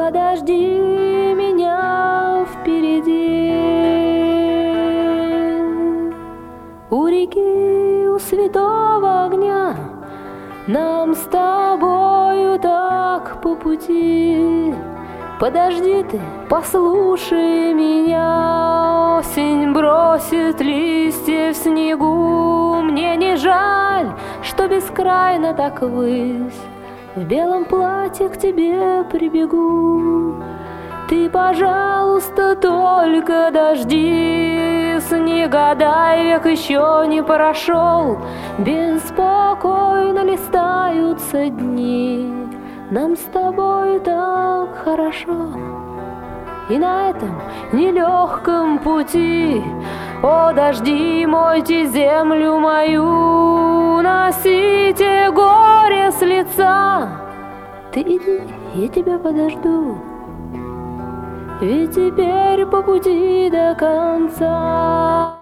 подожди меня впереди. У реки, у святого огня нам с тобою так по пути. Подожди ты, послушай меня, осень бросит листья в снегу. Мне не жаль, что бескрайно так ввысь, в белом платье к тебе прибегу. Ты, пожалуйста, только дождись, не гадай, век еще не прошел, беспокойно листаются дни. Нам с тобой так хорошо, и на этом нелегком пути, о, дожди, мойте землю мою, носите горе с лица. Ты иди, я тебя подожду, ведь теперь по пути до конца.